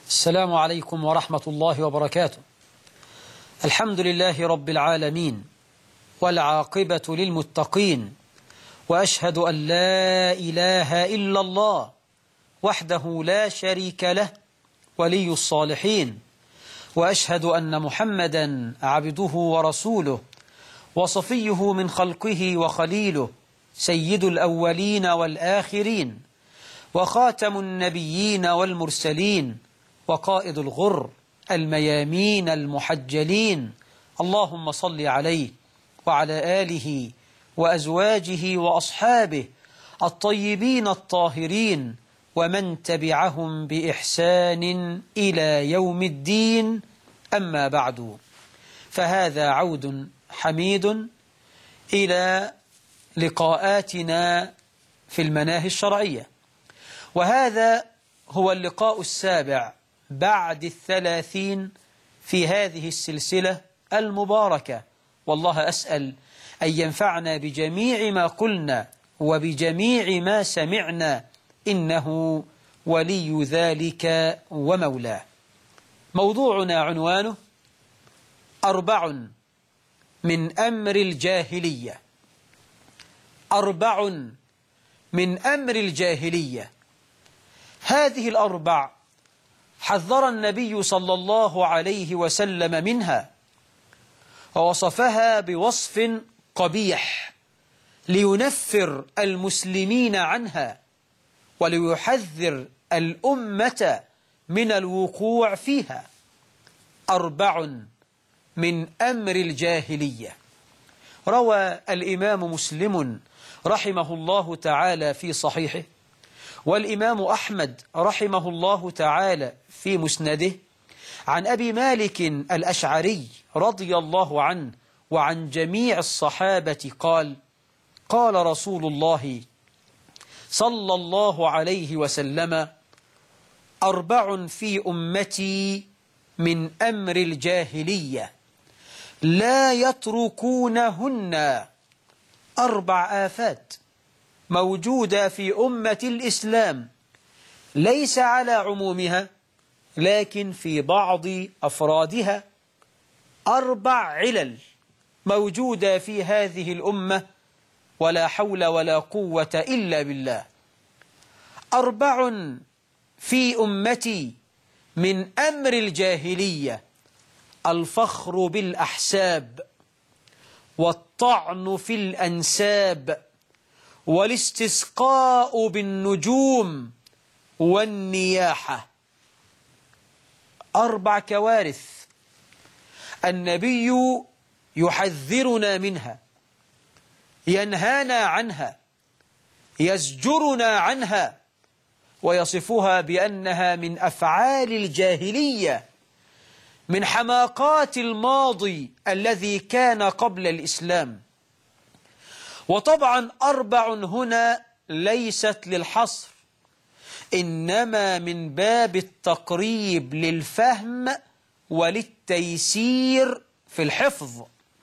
السلام عليكم ورحمة الله وبركاته. الحمد لله رب العالمين، والعاقبة للمتقين، وأشهد أن لا إله إلا الله وحده لا شريك له ولي الصالحين، وأشهد أن محمدا عبده ورسوله وصفيه من خلقه وخليله، سيد الأولين والآخرين، وخاتم النبيين والمرسلين، وقائد الغر الميامين المحجلين. اللهم صل عليه وعلى آله وأزواجه وأصحابه الطيبين الطاهرين، ومن تبعهم بإحسان إلى يوم الدين. أما بعد، فهذا عود حميد إلى لقاءاتنا في المناهي الشرعية، وهذا هو اللقاء السابع بعد 30 في هذه السلسلة المباركة. والله أسأل أن ينفعنا بجميع ما قلنا وبجميع ما سمعنا، إنه ولي ذلك ومولاه. موضوعنا عنوانه 4 من أمر الجاهلية. 4 من أمر الجاهلية. هذه ال4 حذر النبي صلى الله عليه وسلم منها، ووصفها بوصف قبيح لينفر المسلمين عنها وليحذر الأمة من الوقوع فيها. 4 من أمر الجاهلية. روى الإمام مسلم رحمه الله تعالى في صحيحه، والإمام أحمد رحمه الله تعالى في مسنده، عن أبي مالك الأشعري رضي الله عنه وعن جميع الصحابة قال: قال رسول الله صلى الله عليه وسلم: 4 في أمتي من أمر الجاهلية لا يتركونهن. 4 آفات موجودة في أمة الإسلام، ليس على عمومها لكن في بعض أفرادها. 4 علل موجودة في هذه الأمة، ولا حول ولا قوة إلا بالله. 4 في أمتي من أمر الجاهلية: الفخر بالأحساب، والطعن في الأنساب، والاستسقاء بالنجوم، والنياحة. 4 كوارث النبي يحذرنا منها، ينهانا عنها، يزجرنا عنها، ويصفها بأنها من أفعال الجاهلية، من حماقات الماضي الذي كان قبل الإسلام. وطبعا 4 هنا ليست للحصر، إنما من باب التقريب للفهم وللتيسير في الحفظ.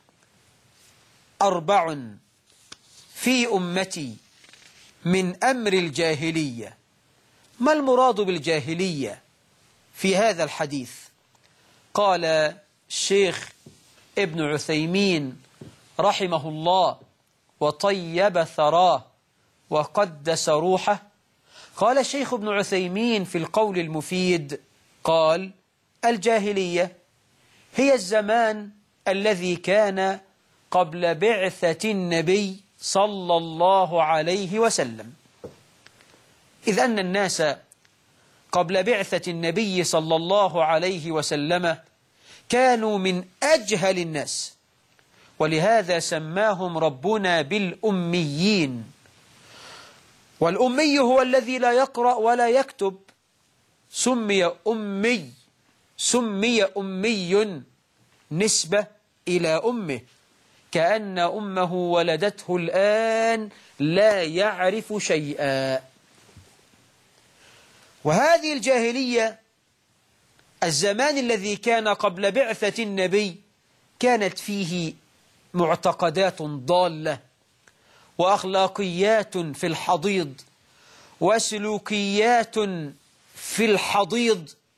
4 في أمتي من أمر الجاهلية. ما المراد بالجاهلية في هذا الحديث؟ قال الشيخ ابن عثيمين رحمه الله وطيب ثراه وقدس روحه، قال الشيخ ابن عثيمين في القول المفيد، قال: الجاهلية هي الزمان الذي كان قبل بعثة النبي صلى الله عليه وسلم، إذ أن الناس قبل بعثة النبي صلى الله عليه وسلم كانوا من أجهل الناس، ولهذا سماهم ربنا بالأميين. والأمي هو الذي لا يقرأ ولا يكتب، سمي أمي، سمي أمي نسبة إلى أمه، كأن أمه ولدته الآن لا يعرف شيئا. وهذه الجاهلية، الزمان الذي كان قبل بعثة النبي، كانت فيه معتقدات ضالة، وأخلاقيات في الحضيض، وسلوكيات في الحضيض،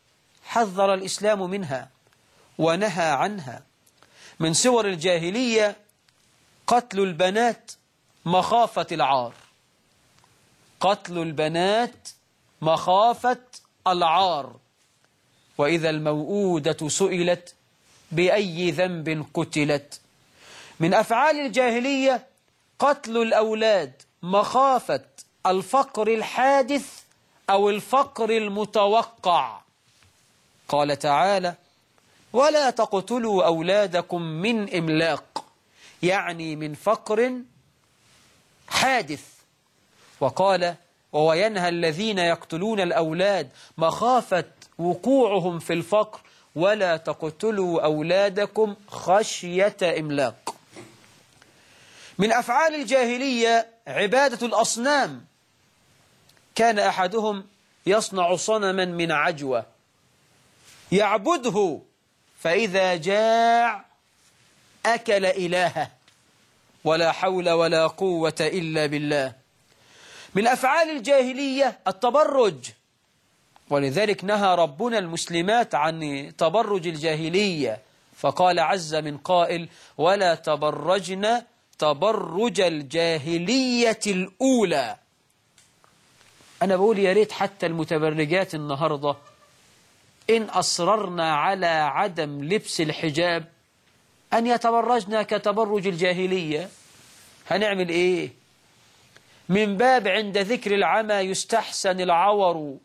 حذر الإسلام منها ونهى عنها. من صور الجاهلية قتل البنات مخافة العار، قتل البنات مخافة العار. وإذا الموءودة سئلت بأي ذنب قتلت. من أفعال الجاهلية قتل الأولاد مخافة الفقر الحادث أو الفقر المتوقع. قال تعالى: ولا تقتلوا أولادكم من إملاق، يعني من فقر حادث. وقال: وهو ينهى الذين يقتلون الأولاد مخافة وقوعهم في الفقر ولا تقتلوا أولادكم خشية إملاق. من أفعال الجاهلية عبادة الأصنام. كان أحدهم يصنع صنما من عجوة يعبده، فإذا جاع أكل إلهه، ولا حول ولا قوة إلا بالله. من أفعال الجاهلية التبرج، ولذلك نهى ربنا المسلمات عن تبرج الجاهلية، فقال عز من قائل: ولا تبرجن تبرج الجاهلية الأولى. أنا بقول يا ريت حتى المتبرجات النهاردة إن أصررنا على عدم لبس الحجاب أن يتبرجنا كتبرج الجاهلية. هنعمل إيه؟ من باب عند ذكر العمى يستحسن العور.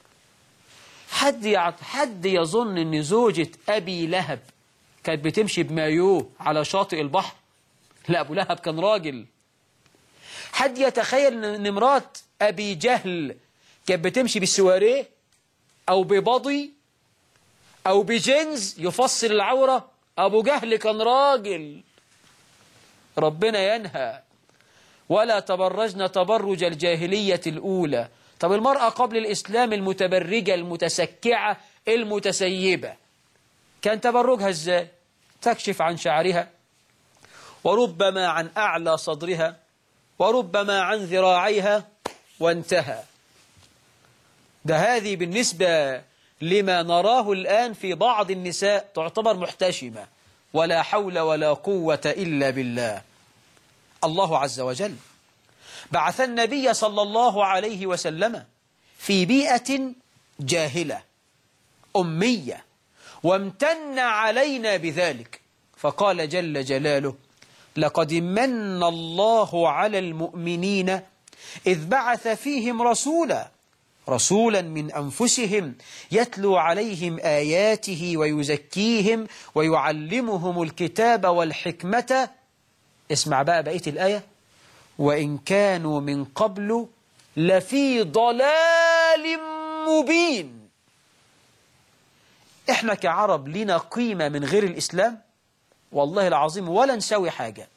حد يظن أن زوجة أبي لهب كانت بتمشي بمايوه على شاطئ البحر؟ لا، أبو لهب كان راجل. حد يتخيل أن مرات أبي جهل كانت بتمشي بالسواريه أو ببضي أو بجنز يفصل العورة؟ أبو جهل كان راجل. ربنا ينهى: ولا تبرجن تبرج الجاهلية الأولى. طب المرأة قبل الإسلام المتبرجة المتسكعة المتسيبة كان تبرجها إزاي؟ تكشف عن شعرها، وربما عن أعلى صدرها، وربما عن ذراعيها، وانتهى. هذه بالنسبة لما نراه الآن في بعض النساء تعتبر محتشمة. ولا حول ولا قوة إلا بالله. الله عز وجل بعث النبي صلى الله عليه وسلم في بيئة جاهلة أمية، وامتن علينا بذلك، فقال جل جلاله: لقد من الله على المؤمنين إذ بعث فيهم رسولا من أنفسهم يتلو عليهم آياته ويزكيهم ويعلمهم الكتاب والحكمة. اسمع بقى بقية الآية: وإن كانوا من قبل لفي ضلال مبين. إحنا كعرب لنا قيمة من غير الإسلام؟ والله العظيم ولا نسوي حاجة.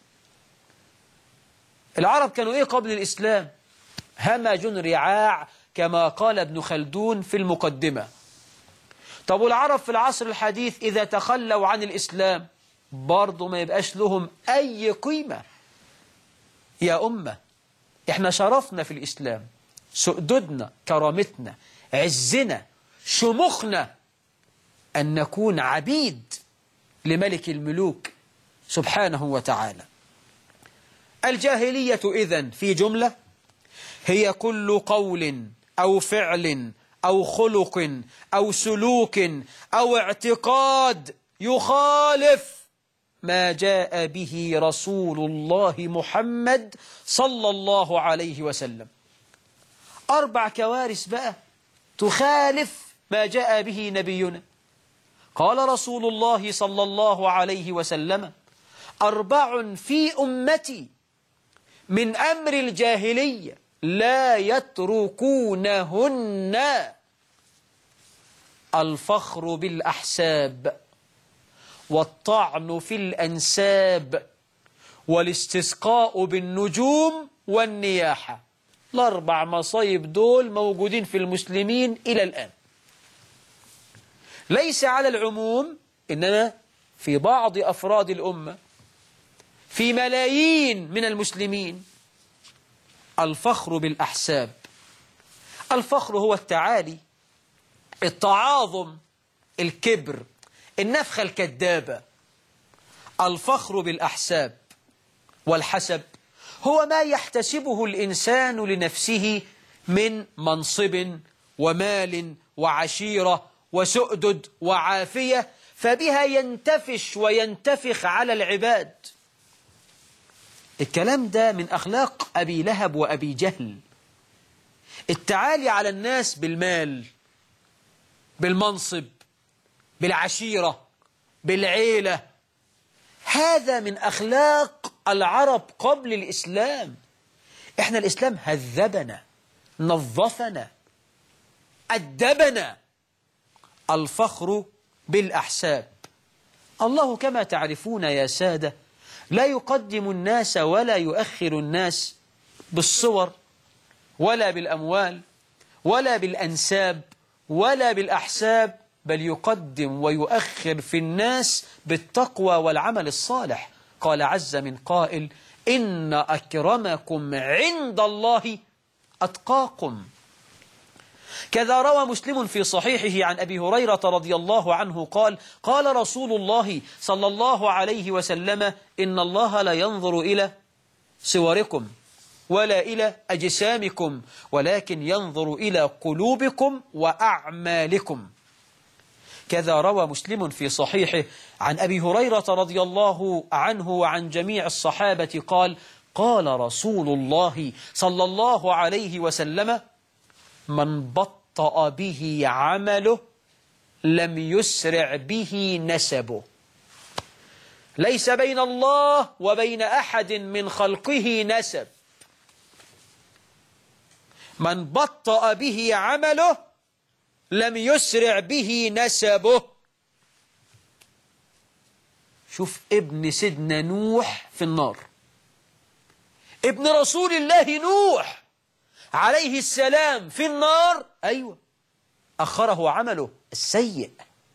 العرب كانوا إيه قبل الإسلام؟ همج رعاع كما قال ابن خلدون في المقدمة. طب والعرب في العصر الحديث إذا تخلوا عن الإسلام برضو ما يبقاش لهم أي قيمة. يا أمة، إحنا شرفنا في الإسلام، سؤددنا، كرامتنا، عزنا، شمخنا أن نكون عبيد لملك الملوك سبحانه وتعالى. الجاهلية إذن في جملة هي كل قول أو فعل أو خلق أو سلوك أو اعتقاد يخالف ما جاء به رسول الله محمد صلى الله عليه وسلم. 4 كوارث بقى تخالف ما جاء به نبينا. قال رسول الله صلى الله عليه وسلم: 4 في أمتي من أمر الجاهلية لا يتركونهن: الفخر بالأحساب، والطعن في الأنساب، والاستسقاء بالنجوم، والنياحة. 4 مصايب دول موجودين في المسلمين إلى الآن، ليس على العموم، إنما في بعض أفراد الأمة، في ملايين من المسلمين. الفخر بالأحساب. الفخر هو التعالي، التعاظم الكبر، النفخة الكذابة. الفخر بالأحساب والحسب هو ما يحتسبه الإنسان لنفسه من منصب ومال وعشيرة وسؤدد وعافية، فبها ينتفش وينتفخ على العباد. الكلام ده من أخلاق أبي لهب وأبي جهل، التعالي على الناس بالمال، بالمنصب، بالعشيرة، بالعيلة. هذا من أخلاق العرب قبل الإسلام. إحنا الإسلام هذبنا، نظفنا، أدبنا. الفخر بالأحساب. الله كما تعرفون يا سادة لا يقدم الناس ولا يؤخر الناس بالصور ولا بالأموال ولا بالأنساب ولا بالأحساب، بل يقدم ويؤخر في الناس بالتقوى والعمل الصالح. قال عز من قائل: إن أكرمكم عند الله أتقاكم. كذا روى مسلم في صحيحه عن أبي هريرة رضي الله عنه قال: قال رسول الله صلى الله عليه وسلم: إن الله لا ينظر إلى صوركم ولا إلى أجسامكم، ولكن ينظر إلى قلوبكم وأعمالكم. كذا روى مسلم في صحيحه عن أبي هريرة رضي الله عنه وعن جميع الصحابة قال: قال رسول الله صلى الله عليه وسلم: من بطأ به عمله لم يسرع به نسبه. ليس بين الله وبين أحد من خلقه نسب. من بطأ به عمله لم يسرع به نسبه. شوف ابن سيدنا نوح في النار، ابن رسول الله نوح عليه السلام في النار. أيوة، أخره عمله السيء.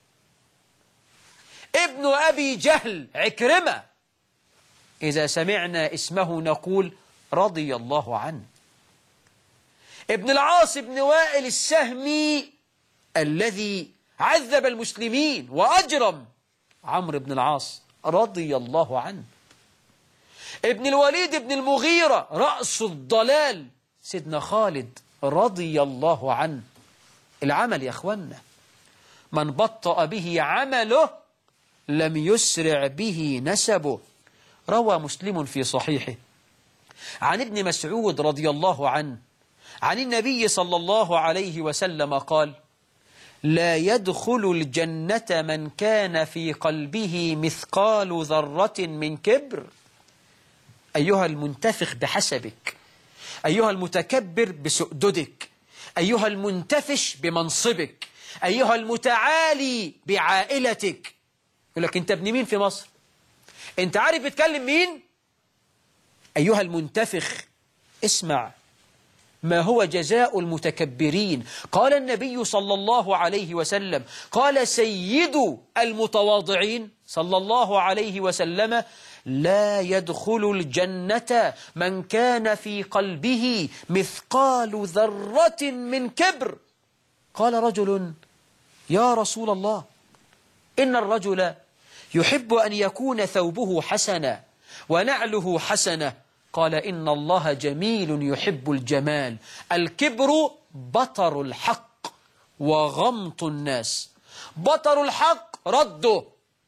ابن أبي جهل عكرمة، إذا سمعنا اسمه نقول رضي الله عنه. ابن العاص بن وائل السهمي الذي عذب المسلمين وأجرم، عمرو بن العاص رضي الله عنه. ابن الوليد بن المغيرة رأس الضلال سيدنا خالد رضي الله عنه. العمل يا أخوانا، من بطأ به عمله لم يسرع به نسبه. روى مسلم في صحيحه عن ابن مسعود رضي الله عنه عن النبي صلى الله عليه وسلم قال: لا يدخل الجنة من كان في قلبه مثقال ذرة من كبر. أيها المنتفخ بحسبك، أيها المتكبر بسؤددك، أيها المنتفش بمنصبك، أيها المتعالي بعائلتك. يقول لك: أنت ابن مين في مصر؟ أنت عارف بتكلم مين؟ أيها المنتفخ، اسمع ما هو جزاء المتكبرين. قال النبي صلى الله عليه وسلم، قال سيد المتواضعين صلى الله عليه وسلم: لا يدخل الجنة من كان في قلبه مثقال ذرة من كبر. قال رجل: يا رسول الله، إن الرجل يحب أن يكون ثوبه حسنا ونعله حسنة. قال: إن الله جميل يحب الجمال. الكبر بطر الحق وغمط الناس. بطر الحق رده.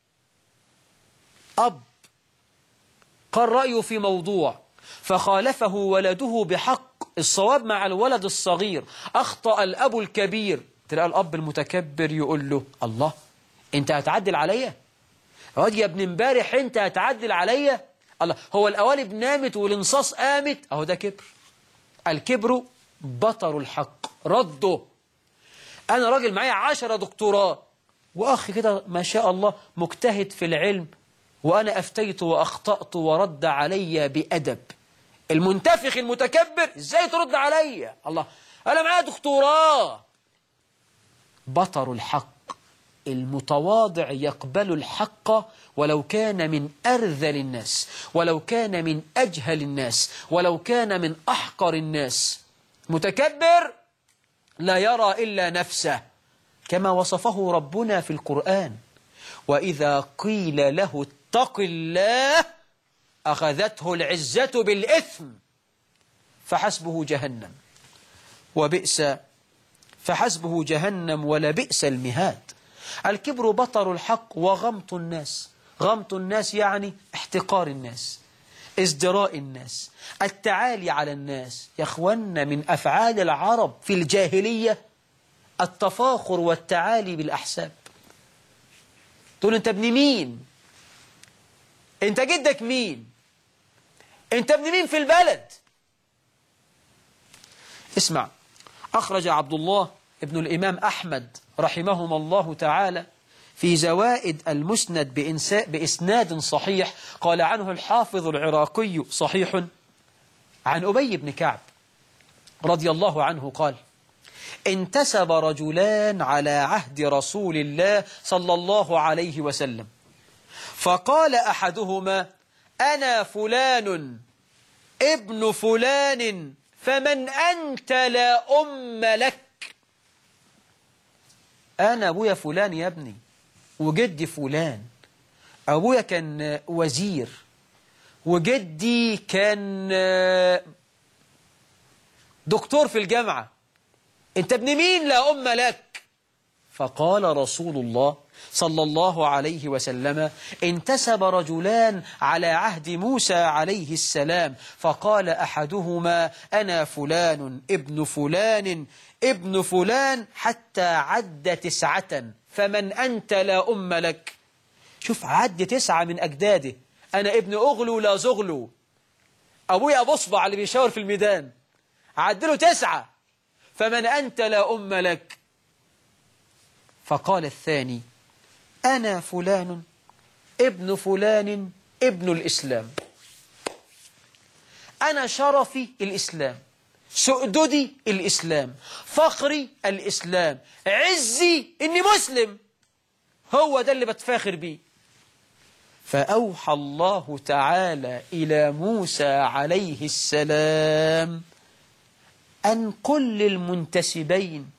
أب قال رأيه في موضوع فخالفه ولده بحق، الصواب مع الولد الصغير، أخطأ الأب الكبير. تلاقى الأب المتكبر يقول له: الله، أنت هتعدل عليا؟ واد يا ابن امبارح، أنت هتعدل عليا؟ الله، هو القوالب نامت والانصاص قامت؟ أهو ده كبر. الكبر بطر الحق رده. أنا راجل معايا 10 دكتوراه وأخي كده ما شاء الله مجتهد في العلم، وأنا أفتيت وأخطأت ورد علي بأدب. المنتفخ المتكبر إزاي ترد علي؟ الله، أنا معايا دكتوراه. بطر الحق. المتواضع يقبل الحق ولو كان من أرذل الناس، ولو كان من أجهل الناس، ولو كان من أحقر الناس. متكبر لا يرى إلا نفسه. كما وصفه ربنا في القرآن: وإذا قيل له اتق الله أخذته العزة بالإثم فحسبه جهنم ولبئس المهاد. الكبر بطر الحق وغمط الناس. غمط الناس يعني احتقار الناس، ازدراء الناس، التعالي على الناس. يا اخوانا، من أفعال العرب في الجاهلية التفاخر والتعالي بالأحساب. تقول أنت ابن مين؟ أنت جدك مين؟ أنت ابن مين في البلد؟ اسمع، أخرج عبد الله ابن الإمام أحمد رحمهما الله تعالى في زوائد المسند بإسناد صحيح، قال عنه الحافظ العراقي صحيح، عن أبي بن كعب رضي الله عنه قال: انتسب رجلان على عهد رسول الله صلى الله عليه وسلم، فقال أحدهما: أنا فلان ابن فلان، فمن أنت لا أم لك. أنا أبويا فلان يا ابني، وجدي فلان، أبويا كان وزير، وجدي كان دكتور في الجامعة، أنت ابن مين لا أم لك؟ فقال رسول الله صلى الله عليه وسلم: انتسب رجلان على عهد موسى عليه السلام، فقال أحدهما: أنا فلان ابن فلان ابن فلان، حتى عد 9، فمن أنت لا أم لك. شوف، عد 9 من أجداده. أنا ابن أغلو لا زغلو، أبويا أبو صبع اللي بيشاور في الميدان، عدله 9، فمن أنت لا أم لك. فقال الثاني: أنا فلان ابن فلان ابن الإسلام، أنا شرفي الإسلام، سؤددي الإسلام، فخري الإسلام، عزي إني مسلم، هو ده اللي بتفاخر بيه. فأوحى الله تعالى إلى موسى عليه السلام أن قل للمنتسبين: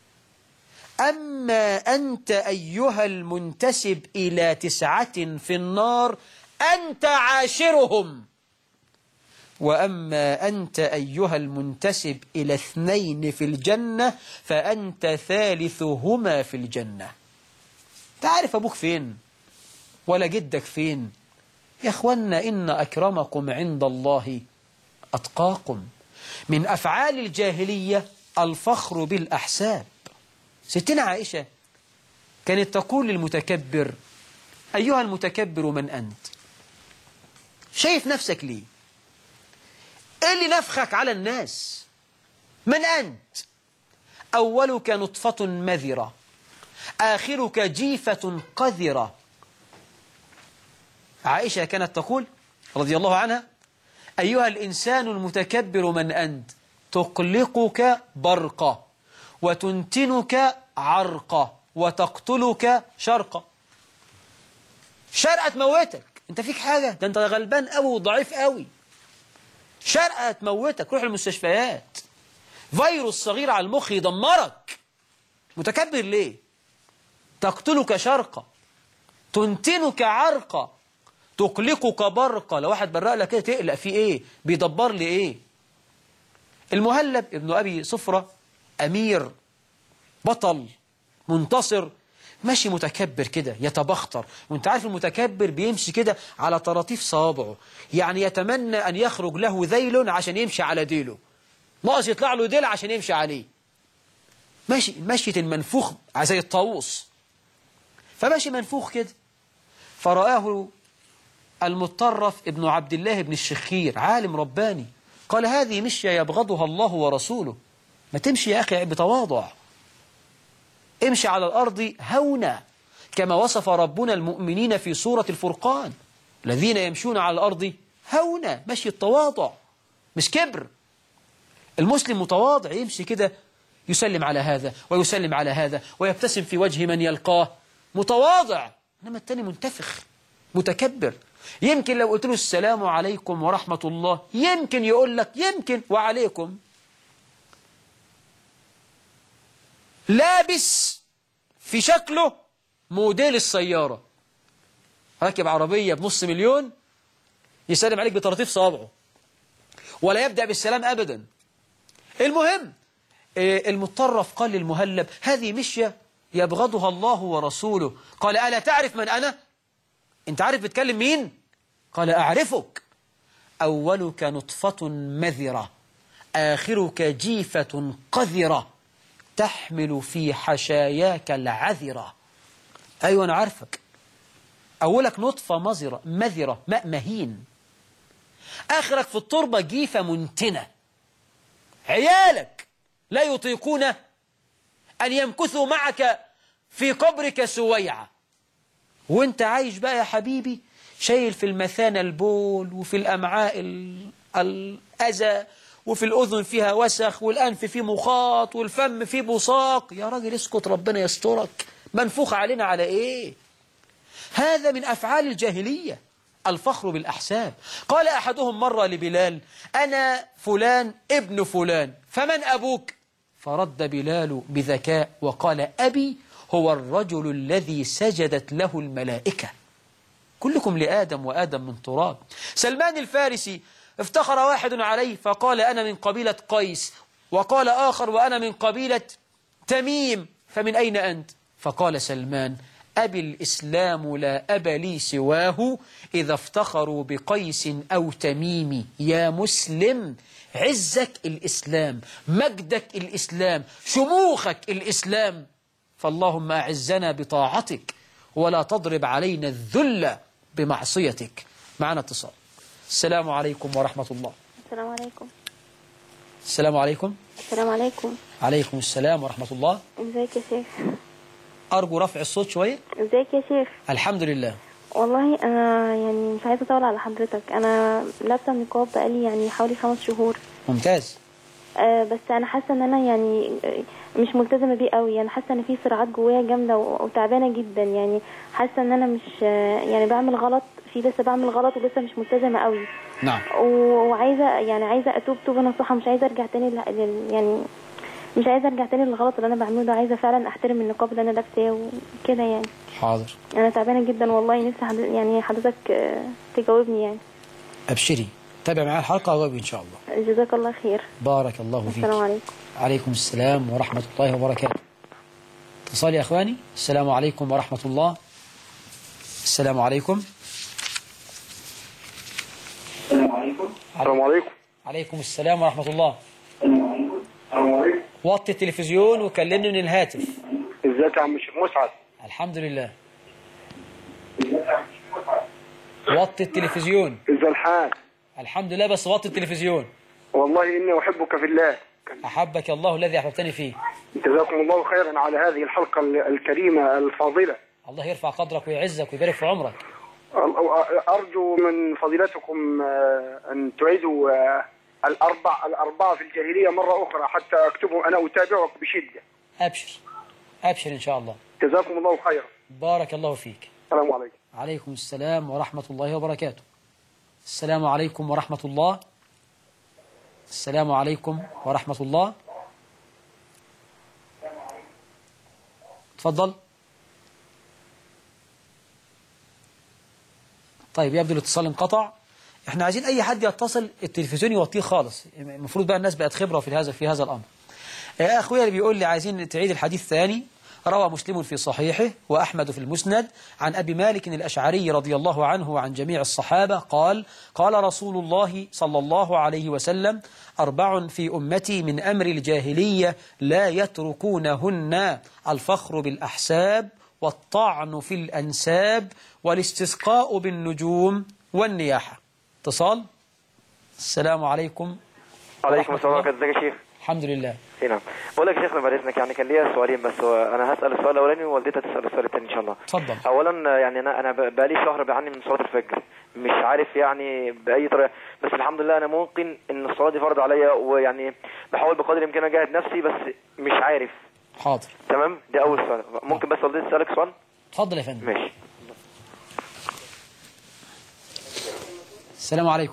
أما أنت أيها المنتسب إلى 9 في النار أنت عاشرهم، وأما أنت أيها المنتسب إلى 2 في الجنة فأنت ثالثهما في الجنة. تعرف أبوك فين ولا جدك فين؟ يا أخوانا، إن أكرمكم عند الله أتقاكم. من أفعال الجاهلية الفخر بالأحساب. ستنا عائشة كانت تقول للمتكبر: أيها المتكبر من أنت؟ شايف نفسك ليه؟ إيه اللي نفخك على الناس؟ من أنت؟ أولك نطفة مذرة، آخرك جيفة قذرة. عائشة كانت تقول رضي الله عنها: أيها الإنسان المتكبر من أنت؟ تقلقك برقة، وتنتنك عرقة، وتقتلك شرقة. شرقة تموتك، أنت فيك حاجة؟ ده أنت غلبان أوي وضعيف أوي. شرقة تموتك، روح المستشفيات، فيروس صغير على المخ يدمرك. متكبر ليه؟ تقتلك شرقة، تنتنك عرقة، تقلقك برقة. لو واحد برق لك كده تقلق في إيه؟ بيدبر لي إيه؟ المهلب ابن أبي صفرة أمير بطل منتصر، ماشي متكبر كده يتبختر، وانت عارف المتكبر بيمشي كده على طراطيف صوابعه، يعني يتمنى أن يخرج له ذيل عشان يمشي على ديله، ناقص يطلع له ديل عشان يمشي عليه. ماشي مشية المنفوخ زي الطاووس، فماشي منفوخ كده. فرآه المطرف ابن عبد الله بن الشخير، عالم رباني، قال: هذه مشية يبغضها الله ورسوله، ما تمشي يا أخي بتواضع، امشي على الأرض هونا، كما وصف ربنا المؤمنين في سورة الفرقان: الذين يمشون على الأرض هونا، مشي التواضع مش كبر. المسلم متواضع، يمشي كده يسلم على هذا ويسلم على هذا ويبتسم في وجه من يلقاه، متواضع. إنما التاني منتفخ متكبر. يمكن لو قلت له السلام عليكم ورحمة الله يمكن يقول لك يمكن وعليكم. لابس في شكله موديل السيارة، راكب عربية بنص مليون يسلم عليك بطراطيف صوابعه ولا يبدأ بالسلام أبدا. المهم المطرف قال للمهلب هذه مشية يبغضها الله ورسوله. قال ألا تعرف من أنا؟ أنت عارف بتكلم مين؟ قال أعرفك، أولك نطفة مذرة آخرك جيفة قذرة تحمل في حشاياك العذرة. أيوة أنا عارفك، أولك نطفة مذرة ماء مهين، آخرك في التربة جيفة منتنة، عيالك لا يطيقون أن يمكثوا معك في قبرك سويعة، وانت عايش بقى يا حبيبي شايل في المثانة البول، وفي الأمعاء الأذى، وفي الأذن فيها وسخ، والأنف فيه مخاط، والفم فيه بصاق. يا راجل اسكت ربنا يسترك، منفوخ علينا على إيه؟ هذا من أفعال الجاهلية، الفخر بالأحساب. قال أحدهم مرة لبلال أنا فلان ابن فلان، فمن أبوك؟ فرد بلال بذكاء وقال أبي هو الرجل الذي سجدت له الملائكة، كلكم لآدم وآدم من تراب. سلمان الفارسي افتخر واحد عليه فقال أنا من قبيلة قيس، وقال آخر وأنا من قبيلة تميم، فمن أين أنت؟ فقال سلمان أبي الإسلام لا أب لي سواه، إذا افتخروا بقيس أو تميم يا مسلم عزك الإسلام، مجدك الإسلام، شموخك الإسلام، فاللهم أعزنا بطاعتك ولا تضرب علينا الذل بمعصيتك. معنا اتصال. السلام عليكم ورحمة الله. السلام عليكم. السلام عليكم. السلام عليكم. عليكم السلام ورحمة الله. ازيك يا شيخ؟ أرجو رفع الصوت شوية. ازيك يا شيخ؟ الحمد لله. والله أنا يعني مش عايزة أطول على حضرتك، أنا لابسة النقاب بقالي يعني حوالي 5 شهور. ممتاز. بس أنا حاسة إن أنا يعني مش ملتزمة بيه قوي، يعني حاسة إن في صراعات جوايا جامدة وتعبانة جدا، يعني حاسة إن أنا مش يعني بعمل غلط، لسه بعمل غلط ولسه مش ملتزمة قوي. نعم. وعايزة أتوب توبة نصوحة، مش عايزة أرجع تاني يعني مش عايزة أرجع تاني للغلط اللي أنا بعمله ده، عايزة فعلا أحترم النقاب اللي أنا لابساه وكده يعني. حاضر. أنا تعبانة جدا والله، نفسي يعني حضرتك تجاوبني يعني. أبشري، تابع معايا الحلقة وجاوبي إن شاء الله. جزاك الله خير. بارك الله فيك. السلام عليكم. عليكم السلام ورحمة الله وبركاته. اتصال يا أخواني. السلام عليكم ورحمة الله. السلام عليكم. السلام عليكم. السلام عليكم. عليكم السلام ورحمة الله. السلام عليكم. وطي التلفزيون وكلمني من الهاتف. ازيك يا عم الشيخ مسعد؟ الحمد لله. ازيك يا عم الشيخ مسعد؟ وطي التلفزيون. ازاي الحال؟ الحمد لله، بس وطي التلفزيون. والله إني أحبك في الله. أحبك الله الذي أحببتني فيه. جزاكم الله خيرا على هذه الحلقة الكريمة الفاضلة. الله يرفع قدرك ويعزك ويبارك في عمرك. أرجو من فضيلتكم أن تعيدوا الأربعة في الجاهلية مرة أخرى حتى أكتبه أنا أتابعك بشدة. أبشر أبشر إن شاء الله. جزاكم الله خيرا. بارك الله فيك. السلام عليكم. عليكم السلام ورحمة الله وبركاته. السلام عليكم ورحمة الله. السلام عليكم ورحمة الله. تفضل. طيب يبدو الاتصال انقطع. احنا عايزين اي حد يتصل التلفزيون يوطيه خالص، المفروض بقى الناس بقت خبرة في هذا الامر. اخويا اللي بيقول لي عايزين تعيد الحديث ثاني. روى مسلم في صحيحه وأحمد في المسند عن أبي مالك الأشعري رضي الله عنه وعن جميع الصحابة قال: قال رسول الله صلى الله عليه وسلم: 4 في أمتي من أمر الجاهلية لا يتركونهن: الفخر بالأحساب، والطعن في الأنساب، والاستسقاء بالنجوم، والنياحة. اتصال. السلام عليكم. عليكم السلام. ازيك يا شيخ؟ الحمد لله. نعم. بقول لك يا شيخنا بعد اذنك، يعني كان ليا سؤالين بس، انا هسال السؤال الاولاني ووالدتي هتسال السؤال الثاني ان شاء الله. اتفضل. اولا يعني انا بقالي شهر بعاني من صلاه الفجر، مش عارف يعني باي طريقه، بس الحمد لله انا ممكن ان الصلاه دي فرض عليا، ويعني بحاول بقدر الامكان اجاهد نفسي، بس مش عارف. حاضر. تمام، ده اول سؤال. ممكن بس والدتي تسالك سؤال؟ اتفضل يا فندم. ماشي. السلام عليكم.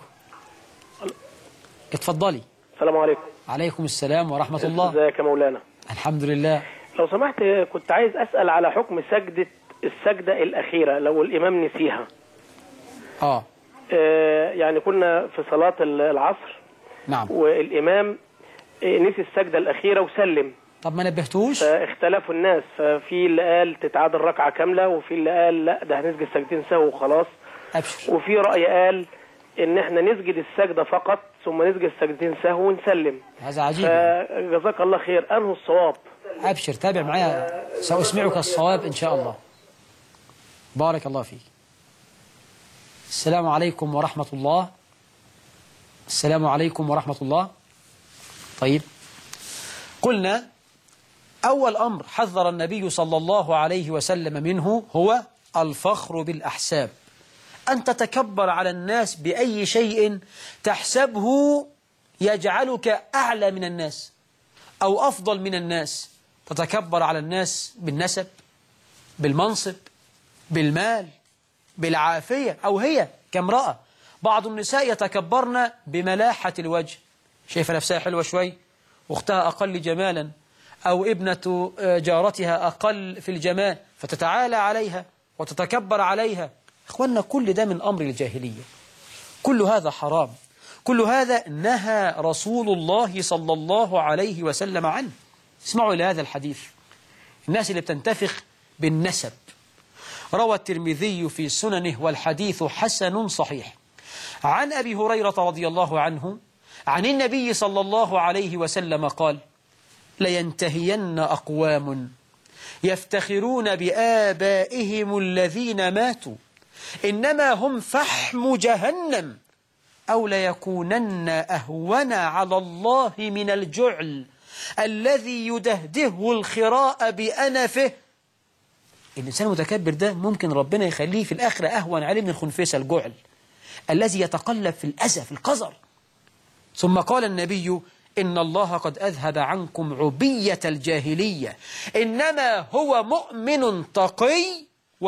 اتفضلي. السلام عليكم. عليكم السلام ورحمة الله. ازيك يا مولانا؟ الحمد لله. لو سمحت كنت عايز أسأل على حكم السجدة الأخيرة لو الإمام نسيها. يعني كنا في صلاة العصر. نعم. والإمام نسي السجدة الأخيرة وسلم. طب ما نبهتوش؟ فاختلفوا الناس، ففي اللي قال تتعادل ركعة كاملة، وفي اللي قال لا ده هنسجد سجدتين سهو وخلاص. أبشر. وفي رأي قال إن احنا نسجد السجدة فقط ثم نسجد سجدتين سهو ونسلم. هذا عجيب. فجزاك الله خير، أنه الصواب؟ أبشر، تابع معايا سأسمعك الصواب إن شاء الله. بارك الله فيك. السلام عليكم ورحمة الله. السلام عليكم ورحمة الله. طيب، قلنا أول أمر حذر النبي صلى الله عليه وسلم منه هو الفخر بالأحساب، أن تتكبر على الناس بأي شيء تحسبه يجعلك أعلى من الناس أو أفضل من الناس. تتكبر على الناس بالنسب، بالمنصب، بالمال، بالعافية، أو هي كامرأة. بعض النساء يتكبرن بملاحة الوجه، شايفة نفسها حلوة شوي واختها أقل جمالا، أو ابنة جارتها أقل في الجمال فتتعالى عليها وتتكبر عليها. إخواننا، كل ده من أمر الجاهلية، كل هذا حرام، كل هذا نهى رسول الله صلى الله عليه وسلم عنه. اسمعوا إلى هذا الحديث. الناس اللي بتنتفخ بالنسب، روى الترمذي في سننه والحديث حسن صحيح عن أبي هريرة رضي الله عنه عن النبي صلى الله عليه وسلم قال: لينتهين أقوام يفتخرون بآبائهم الذين ماتوا إنما هم فحم جهنم، أو ليكونن أهون على الله من الجعل الذي يدهده الخراء بأنفه. الإنسان المتكبر ده ممكن ربنا يخليه في الآخرة أهون عليه من الخنفسة، الجعل الذي يتقلب في الأذى في القذر. ثم قال النبي: إن الله قد أذهب عنكم عبية الجاهلية، إنما هو مؤمن تقي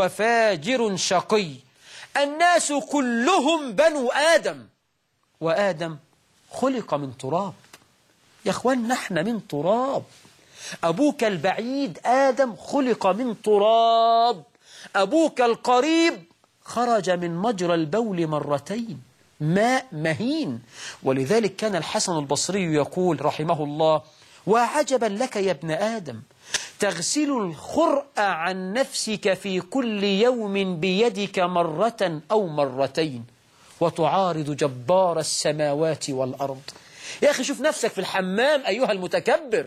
وفاجر شقي، الناس كلهم بنو آدم وآدم خلق من تراب. يا أخوان، نحن من تراب. أبوك البعيد آدم خلق من تراب، أبوك القريب خرج من مجرى البول مرتين، ماء مهين. ولذلك كان الحسن البصري يقول رحمه الله: وعجبا لك يا ابن آدم، تغسل الخرء عن نفسك في كل يوم بيدك مرة أو مرتين وتعارض جبار السماوات والأرض. يا أخي، شوف نفسك في الحمام أيها المتكبر.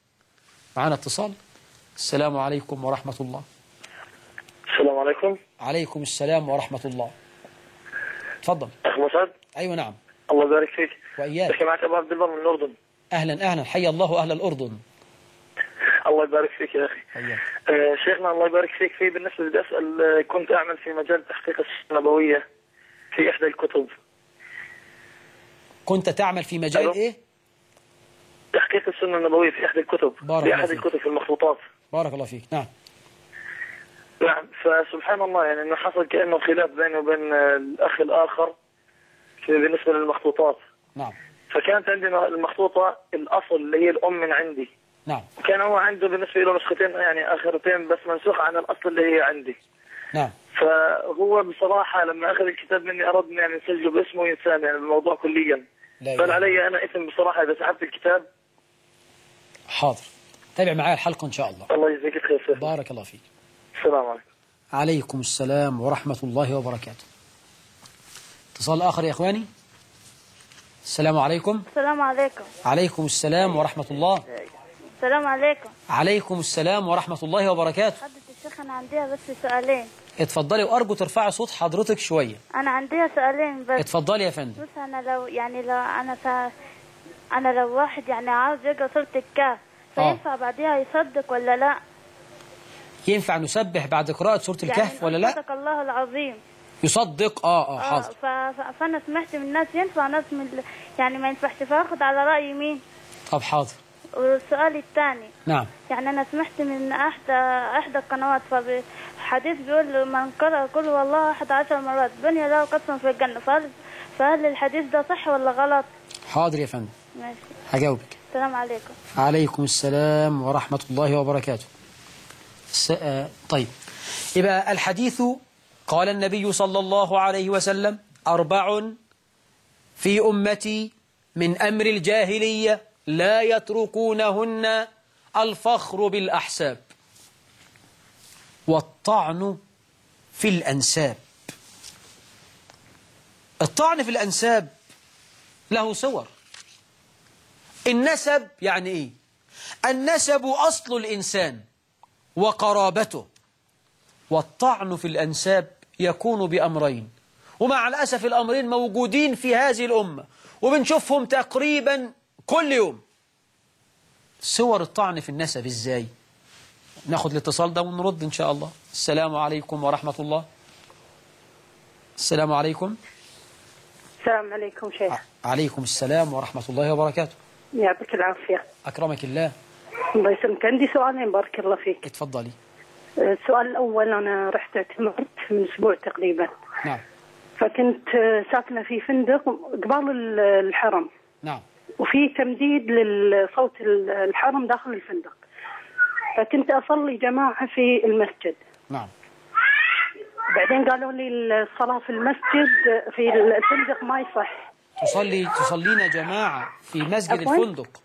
معنا اتصال. السلام عليكم ورحمة الله. السلام عليكم. عليكم السلام ورحمة الله. تفضل. أخ مسعد. أيوة نعم. الله يبارك فيك. وإياك. أخي معك أبو عبد البر من الأردن. أهلا أهلا، حيا الله أهل الأردن. الله يبارك فيك يا أخي. شيخنا الله يبارك فيك، في بالنسبة بدي أسأل، كنت أعمل في مجال تحقيق السنة النبوية في إحدى الكتب. كنت تعمل في مجال ألو؟ إيه؟ تحقيق السنة النبوية في إحدى الكتب، في أحد الكتب في المخطوطات. بارك الله فيك. نعم. نعم، فسبحان الله يعني إنه حصل كأنه خلاف بينه وبين الأخ الآخر بالنسبة للمخطوطات. نعم. فكانت عندنا المخطوطة الأصل اللي هي الأم من عندي. نعم. وكان هو عنده بالنسبة له نسختين يعني آخرتين بس منسوخة عن الأصل اللي هي عندي. نعم. فهو بصراحة لما أخذ الكتاب مني أردني يعني نسجله باسمه وينسان يعني الموضوع كليا. قال علي أنا اسم بصراحة إذا سحبت الكتاب. حاضر، تابع معايا الحلقة إن شاء الله. الله يجزيك خير. بارك الله فيك. السلام عليكم. عليكم السلام ورحمة الله وبركاته. اتصال آخر يا إخواني. السلام عليكم. السلام عليكم. عليكم السلام ورحمة الله. السلام عليكم. عليكم السلام ورحمة الله وبركاته. حضرة الشيخ أنا عندي بس سؤالين. اتفضلي، وأرجو ترفعي صوت حضرتك شوية. أنا عندي سؤالين بس. اتفضلي يا فندم. بس أنا لو أنا لو واحد يعني عاوز يقرأ سورة الكهف فينفع بعدها يصدق ولا لا؟ ينفع نسبح بعد قراءة سورة الكهف يعني ولا لا؟ صدق الله العظيم. يصدق حاضر. فأنا سمعت من الناس ينفع، ناس يعني ما ينفعش، فاخد على رأي مين؟ طب حاضر. والسؤال الثاني. نعم. يعني أنا سمعت من إحدى القنوات حديث بيقول من قرأ قل هو الله 11 مرات بني له قصر في الجنة، فهل الحديث ده صح ولا غلط؟ حاضر يا فندم. ماشي. هجاوبك. السلام عليكم. عليكم السلام ورحمة الله وبركاته. طيب، يبقى الحديث قال النبي صلى الله عليه وسلم: 4 في أمتي من أمر الجاهلية لا يتركونهن: الفخر بالأحساب، والطعن في الأنساب. الطعن في الأنساب له صور. النسب يعني إيه؟ النسب أصل الإنسان وقرابته، والطعن في الأنساب يكون بأمرين، ومع الأسف الأمرين موجودين في هذه الأمة وبنشوفهم تقريبا كل يوم. صور الطعن في النسب إزاي؟ ناخد الاتصال ده ونرد إن شاء الله. السلام عليكم ورحمة الله. السلام عليكم. السلام عليكم شيخ. عليكم السلام ورحمة الله وبركاته. يعطيك العافية. أكرمك الله. الله يسلمك. عندي سؤالين بارك الله فيك. اتفضلي. السؤال الأول، أنا رحت اعتمرت من أسبوع تقريبا. نعم. فكنت ساكنة في فندق قبال الحرم. نعم. وفي تمديد للصوت الحرم داخل الفندق، فكنت أصلي جماعة في المسجد. نعم. بعدين قالوا لي الصلاة في المسجد في الفندق ما يصح. تصلين جماعة في مسجد أفضل؟ الفندق؟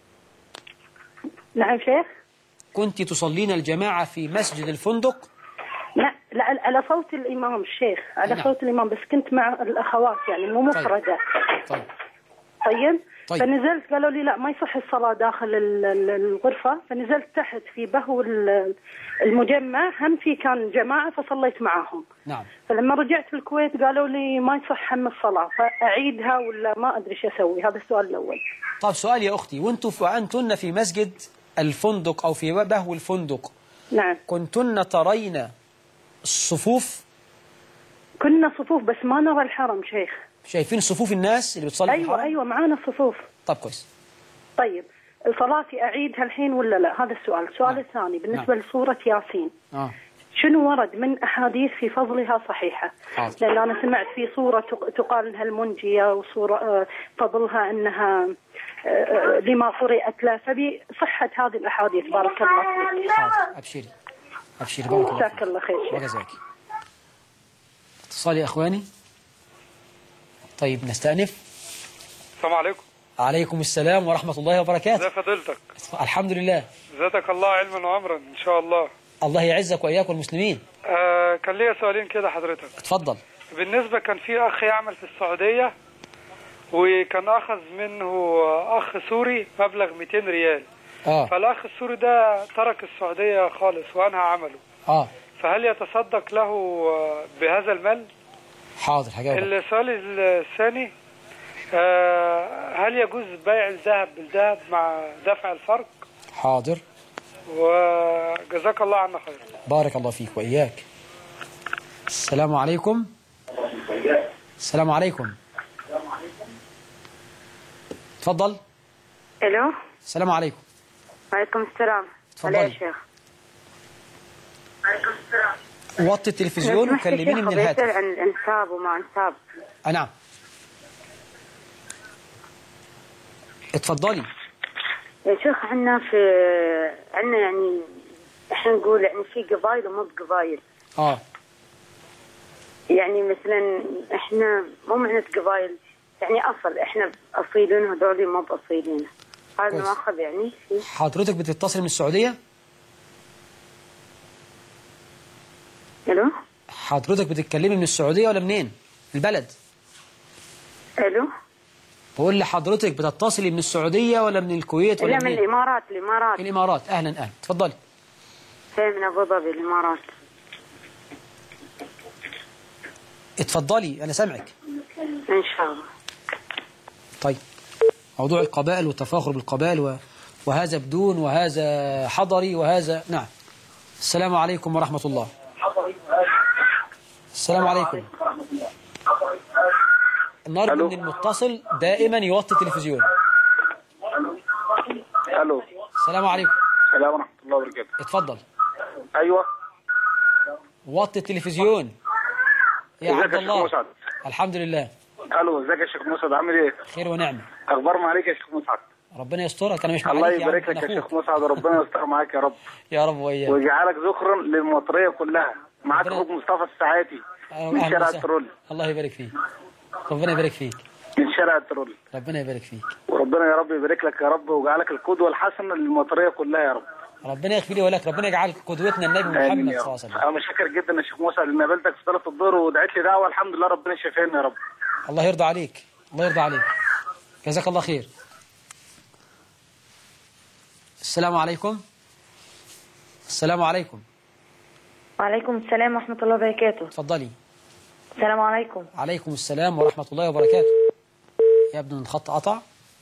نعم شيخ. كنت تصلين الجماعة في مسجد الفندق؟ لا على صوت الإمام الشيخ، على نعم. صوت الإمام، بس كنت مع الأخوات يعني مو مفردة. طيب. فنزلت قالوا لي لا ما يصح الصلاة داخل الغرفة، فنزلت تحت في بهو المجمع، هم في كان جماعة فصليت معاهم. نعم. فلما رجعت في الكويت قالوا لي ما يصح هم الصلاة، فأعيدها ولا ما أدري ايش أسوي. هذا السؤال الأول. طيب سؤال يا أختي، وأنتن في مسجد الفندق أو في بهو الفندق، نعم، كنتن ترين الصفوف؟ كنا صفوف بس ما نرى الحرم شيخ. شايفين صفوف الناس اللي بتصلي في الحرم؟ أيوة معانا الصفوف. طب كويس. طيب صلاتي أعيدها الحين ولا لا؟ هذا السؤال. السؤال الثاني بالنسبة لسورة ياسين، شنو ورد من أحاديث في فضلها صحيحة؟ لأن أنا سمعت في صورة تقال أنها المنجية، وصورة فضلها أنها لما قرئت لا، فبي صحة هذه الأحاديث. بارك الله فيك. حاضر. أبشري بارك الله جزاك الله خير. وجزاك. اتصال يا أخواني. طيب نستأنف. السلام عليكم. عليكم السلام ورحمة الله وبركاته. ازي فضيلتك؟ الحمد لله. زادك الله علما وعمرا ان شاء الله. الله يعزك وإياك والمسلمين. كان ليا سؤالين كده حضرتك. اتفضل. بالنسبة كان في أخ يعمل في السعودية، وكان أخذ منه أخ سوري مبلغ 200 ريال. فالأخ السوري ده ترك السعودية خالص وأنهى عمله. فهل يتصدق له بهذا المال؟ حاضر هجاوبك. السؤال الثاني، هل يجوز بيع الذهب بالذهب مع دفع الفرق؟ حاضر. وجزاك الله عنا خير. بارك الله فيك وإياك. السلام عليكم. السلام عليكم. تفضل. الو. السلام عليكم. وعليكم السلام. تفضل يا شيخ. وعليكم السلام. وطي التلفزيون وكلميني من الهاتف. عن الانساب وما انساب. نعم. اتفضلي. يا شيخ عندنا يعني احنا نقول يعني في قبائل ومو بقبائل. يعني مثلا احنا مو معنى قبائل يعني اصل، احنا اصيلين هذول مو باصيلين. هذا مؤاخذ يعني. حضرتك بتتصل من السعودية؟ الو. حضرتك بتتكلمي من السعودية ولا منين؟ البلد. الو. بقول لحضرتك بتتصلي من السعودية ولا من الكويت ولا منين؟ من الامارات. الامارات. اهلا. اتفضلي. من ابو ظبي الامارات. اتفضلي انا سامعك. ان شاء الله. طيب، موضوع القبائل والتفاخر بالقبائل وهذا بدون وهذا حضري وهذا. نعم. السلام عليكم ورحمة الله. السلام عليكم. نرجو من المتصل دائما يوطي التلفزيون. الو. السلام عليكم. السلام ورحمة الله وبركاته. اتفضل. ايوه. وطي التلفزيون يا عبد الله. الحمد لله. الو، ازيك يا شيخ مسعد؟ عامل ايه؟ خير ونعمة. اخبار ما عليك يا شيخ مسعد؟ ربنا يسترك، أنا مش معاك. الله يبارك لك يا شيخ مسعد، ربنا يستر معاك يا رب. يا رب وإياك. ويجعلك ذخرا للمطرية كلها. معاك أخوك مصطفى الساعاتي من شارع الترول. الله يبارك فيك. ربنا يبارك فيك. من شارع الترول. ربنا يبارك فيك. وربنا يا رب يبارك لك يا رب، ويجعلك القدوة الحسنة للمطرية كلها يا رب. ربنا يغفر لي ولك، ربنا يجعل قدوتنا النبي محمد صلى الله عليه وسلم. أنا متشكر جدا يا شيخ مسعد إن قابلتك في صلاة الظهر ودعيت لي دعوة، الحمد لله ربنا شفاني يا رب. الله يرضى عليك، الله يرضى عليك، جزاك الله خير. السلام عليكم. السلام عليكم. وعليكم السلام ورحمة الله وبركاته. اتفضلي. السلام عليكم. عليكم السلام ورحمة الله وبركاته. يبدو أن الخط قطع.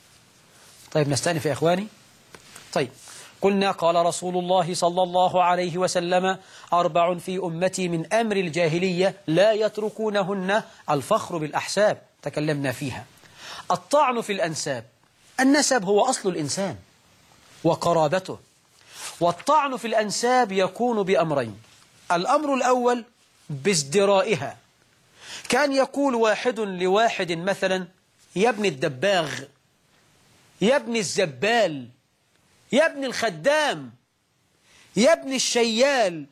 طيب نستأنف يا إخواني. طيب قلنا قال رسول الله صلى الله عليه وسلم 4 في أمتي من أمر الجاهلية لا يتركونهن: الفخر بالأحساب، تكلمنا فيها. الطعن في الأنساب، النسب هو أصل الإنسان وقرابته، والطعن في الأنساب يكون بأمرين: الأمر الأول بازدرائها، كان يقول واحد لواحد مثلا: يا ابن الدباغ، يا ابن الزبال، يا ابن الخدام، يا ابن الشيال،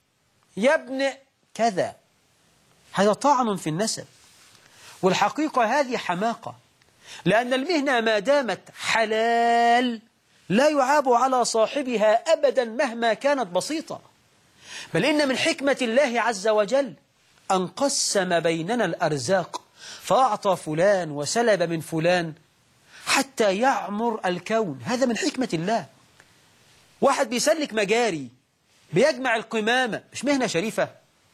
يا ابن كذا. هذا طعن في النسب، والحقيقة هذه حماقة، لأن المهنة ما دامت حلال لا يعاب على صاحبها أبدا مهما كانت بسيطة، بل إن من حكمة الله عز وجل أن قسم بيننا الأرزاق، فأعطى فلان وسلب من فلان حتى يعمر الكون. هذا من حكمة الله. واحد بيسلك مجاري بيجمع القمامة، مش مهنة شريفة؟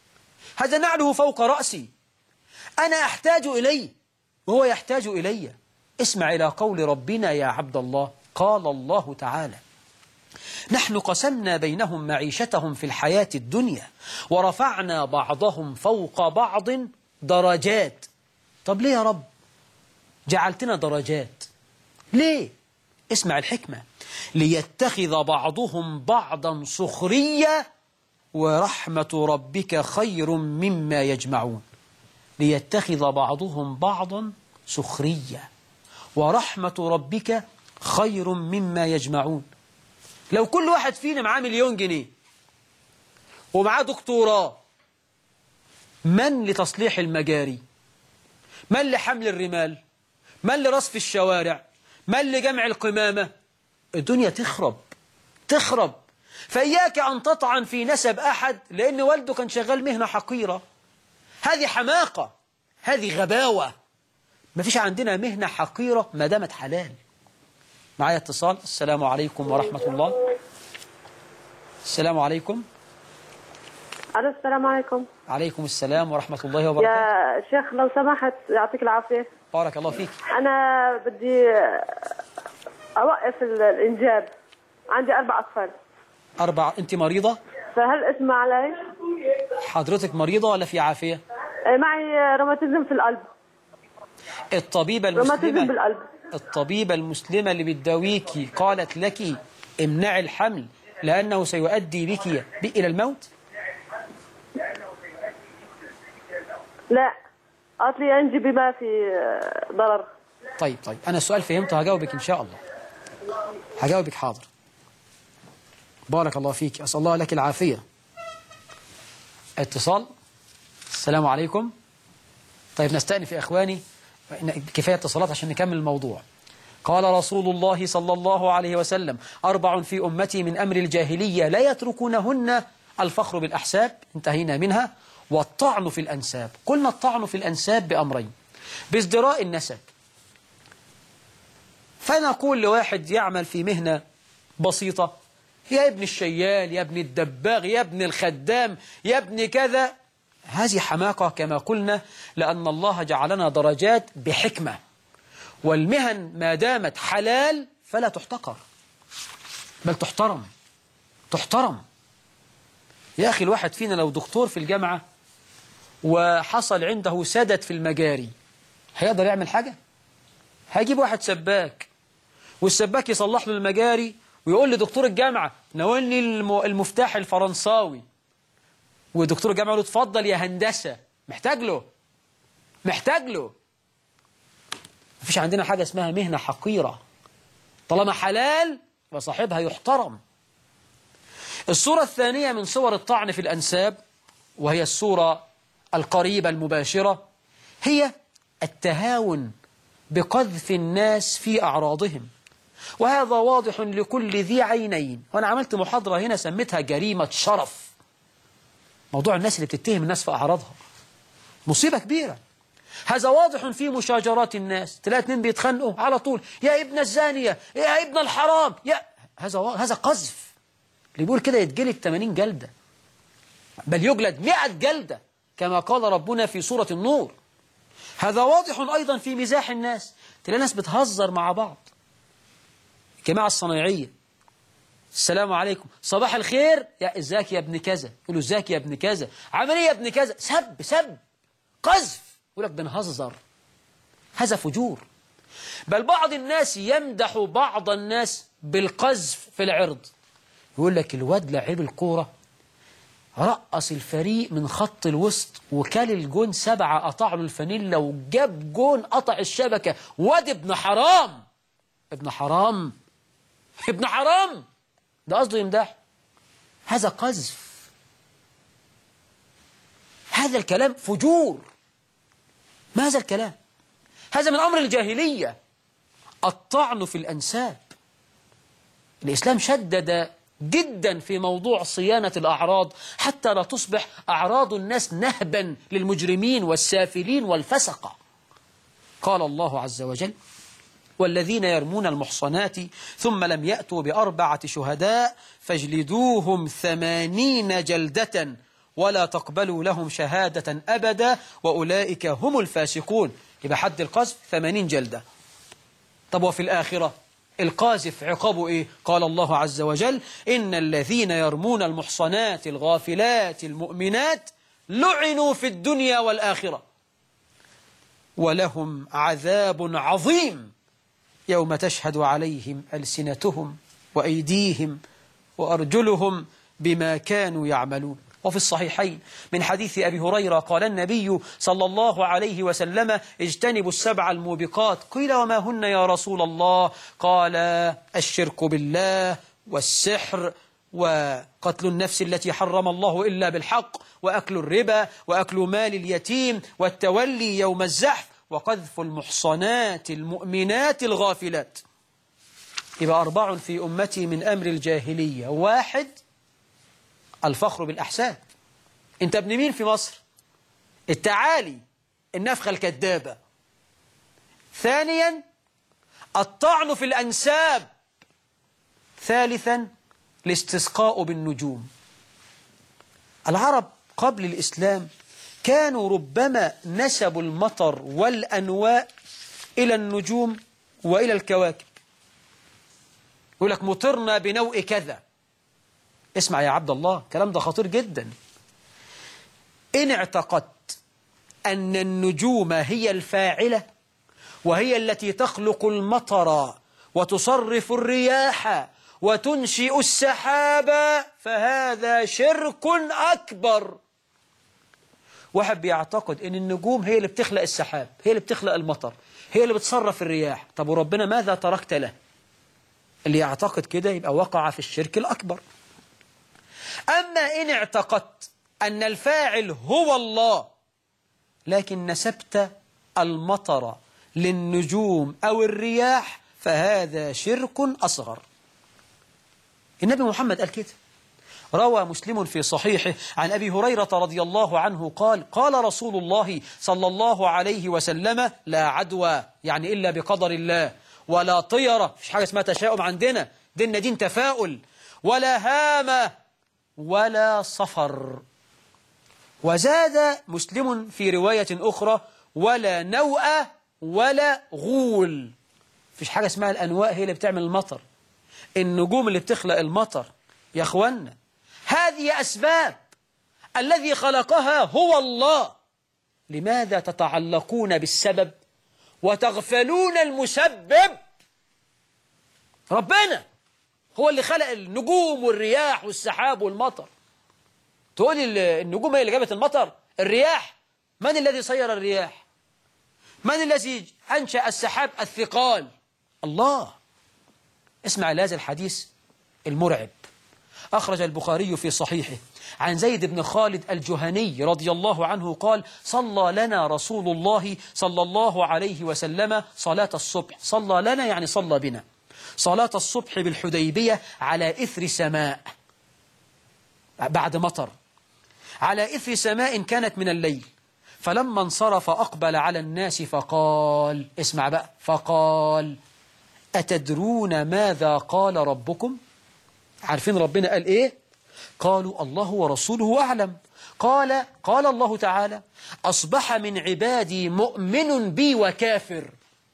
هذا نعله فوق رأسي، أنا أحتاج إليه وهو يحتاج إلي. اسمع إلى قول ربنا يا عبد الله. قال الله تعالى: نحن قسمنا بينهم معيشتهم في الحياة الدنيا ورفعنا بعضهم فوق بعض درجات. طب ليه يا رب جعلتنا درجات؟ ليه؟ اسمع الحكمة: ليتخذ بعضهم بعضا سخرية ورحمة ربك خير مما يجمعون. ليتخذ بعضهم بعضا سخرية ورحمة ربك خير مما يجمعون. لو كل واحد فينا معاه 1,000,000 جنيه ومعاه دكتوراه، من لتصليح المجاري؟ من لحمل الرمال؟ من لرصف الشوارع؟ من لجمع القمامة؟ الدنيا تخرب. فإياك أن تطعن في نسب أحد لأن والده كان شغال مهنة حقيرة. هذه حماقة، هذه غباوة. ما فيش عندنا مهنة حقيرة ما دامت حلال. معايا اتصال. السلام عليكم ورحمة الله. السلام عليكم. ألو، السلام عليكم. عليكم السلام ورحمة الله وبركاته. يا شيخ لو سمحت، يعطيك العافية. بارك الله فيك. أنا بدي أوقف الإنجاب، عندي 4 أطفال. 4؟ أنت مريضة؟ فهل اسمع علي؟ حضرتك مريضة ولا في عافية؟ معي روماتيزم في القلب. الطبيبة المسلمة اللي بتداويكي قالت لك امنعي الحمل لأنه سيؤدي بك إلى الموت؟ لا، قالت لي انجبي ما في ضرر. طيب أنا السؤال فهمته، هجاوبك إن شاء الله، هجاوبك حاضر. بارك الله فيك، أسأل الله لك العافية. اتصال. السلام عليكم. طيب نستأنف يا إخواني، كفاية اتصالات عشان نكمل الموضوع. قال رسول الله صلى الله عليه وسلم: 4 في أمتي من أمر الجاهلية لا يتركونهن: الفخر بالأحساب، انتهينا منها، والطعن في الأنساب. قلنا الطعن في الأنساب بأمرين: بازدراء النسب، فنقول لواحد يعمل في مهنة بسيطة: يا ابن الشيال، يا ابن الدباغ، يا ابن الخدام، يا ابن كذا. هذه حماقة كما قلنا، لأن الله جعلنا درجات بحكمة، والمهن ما دامت حلال فلا تحتقر بل تحترم. يا أخي الواحد فينا لو دكتور في الجامعة وحصل عنده سدد في المجاري، هيقدر يعمل حاجة؟ هيجيب واحد سباك، والسباك يصلح له المجاري ويقول لدكتور الجامعة: ناولني المفتاح الفرنساوي. ودكتور الجامعة يقول له: اتفضل يا هندسة. محتاج له. مفيش عندنا حاجة اسمها مهنة حقيرة. طالما حلال وصاحبها يحترم. الصورة الثانية من صور الطعن في الأنساب، وهي الصورة القريبة المباشرة، هي التهاون بقذف الناس في أعراضهم، وهذا واضح لكل ذي عينين. وأنا عملت محاضرة هنا سميتها جريمة شرف. موضوع الناس اللي بتتهم الناس في أعراضها مصيبة كبيرة. هذا واضح في مشاجرات الناس، تلاقي اتنين بيتخانقوا على طول، يا ابن الزانية، يا ابن الحرام، هذا قذف. اللي بيقول كده يتجلد 80 جلدة، بل يجلد 100 جلدة كما قال ربنا في سورة النور. هذا واضح أيضا في مزاح الناس، تلاقي ناس بتهزر مع بعض. الجماعة الصنايعية، السلام عليكم، صباح الخير، يا ازيك يا ابن كذا، يقولوا ازيك يا ابن كذا، عامل ايه يا ابن كذا، سب قذف، يقول لك بنهزر. هذا فجور. بل بعض الناس يمدح بعض الناس بالقذف في العرض، يقول لك الواد لعيب الكورة رقص الفريق من خط الوسط وكال الجون 7، قطع له الفانيلا وجاب جون قطع الشبكة، واد ابن حرام. ابن حرام، ابن حرام، ده قصده يمدح. هذا قذف، هذا الكلام فجور. ما هذا الكلام؟ هذا من أمر الجاهلية، الطعن في الأنساب. الإسلام شدد جدا في موضوع صيانة الأعراض حتى لا تصبح أعراض الناس نهبا للمجرمين والسافلين والفسقة. قال الله عز وجل: والذين يرمون المحصنات ثم لم يأتوا ب4 شهداء فاجلدوهم 80 جلدة ولا تقبلوا لهم شهادة أبدا وأولئك هم الفاسقون. يبقى حد القذف 80 جلدة. طب وفي الآخرة القاذف عقابه إيه؟ قال الله عز وجل: إن الذين يرمون المحصنات الغافلات المؤمنات لعنوا في الدنيا والآخرة ولهم عذاب عظيم يوم تشهد عليهم ألسنتهم وأيديهم وأرجلهم بما كانوا يعملون. وفي الصحيحين من حديث أبي هريرة قال النبي صلى الله عليه وسلم: اجتنبوا 7 الموبقات. قيل: وما هن يا رسول الله؟ قال: الشرك بالله، والسحر، وقتل النفس التي حرم الله إلا بالحق، وأكل الربا، وأكل مال اليتيم، والتولي يوم الزحف، وقذف المحصنات المؤمنات الغافلات. يبقى 4 في أمتي من أمر الجاهلية. 1 الفخر بالأحساب. أنت ابن مين في مصر؟ التعالي، النفخة الكذابة. 2 الطعن في الأنساب. 3 الاستسقاء بالنجوم. العرب قبل الإسلام كانوا ربما نسبوا المطر والأنواء إلى النجوم وإلى الكواكب. يقول لك مطرنا بنوء كذا. اسمع يا عبد الله، الكلام ده خطير جدا. إن اعتقدت أن النجوم هي الفاعلة وهي التي تخلق المطر وتصرف الرياح وتنشئ السحاب فهذا شرك أكبر. واحد بيعتقد أن النجوم هي اللي بتخلق السحاب، هي اللي بتخلق المطر، هي اللي بتصرف الرياح. طب وربنا ماذا تركت له؟ اللي يعتقد كده يبقى وقع في الشرك الأكبر. أما إن اعتقدت أن الفاعل هو الله لكن نسبت المطر للنجوم أو الرياح فهذا شرك أصغر. النبي محمد قال كده. روى مسلم في صحيحه عن أبي هريرة رضي الله عنه قال: قال رسول الله صلى الله عليه وسلم: لا عدوى، يعني إلا بقدر الله، ولا طيرة، مش حاجة اسمها تشاؤم عندنا، ديننا دين تفاؤل، ولا هامة، ولا صفر. وزاد مسلم في رواية أخرى: ولا نوء ولا غول. مفيش حاجة اسمها الأنواء هي اللي بتعمل المطر، النجوم اللي بتخلق المطر. يا أخوانا هذه أسباب الذي خلقها هو الله. لماذا تتعلقون بالسبب وتغفلون المسبب؟ ربنا هو اللي خلق النجوم والرياح والسحاب والمطر. تقول النجوم هي اللي جابت المطر؟ الرياح، من الذي سير الرياح؟ من الذي أنشأ السحاب الثقال؟ الله. اسمع لهذا الحديث المرعب. أخرج البخاري في صحيحه عن زيد بن خالد الجهني رضي الله عنه قال: صلى لنا رسول الله صلى الله عليه وسلم صلاة الصبح. صلى لنا يعني صلى بنا صلاة الصبح بالحديبية على إثر سماء، بعد مطر، على إثر سماء كانت من الليل. فلما انصرف أقبل على الناس فقال، اسمع بقى، فقال: أتدرون ماذا قال ربكم؟ عارفين ربنا قال إيه؟ قالوا: الله ورسوله أعلم. قال الله تعالى: أصبح من عبادي مؤمن بي وكافر.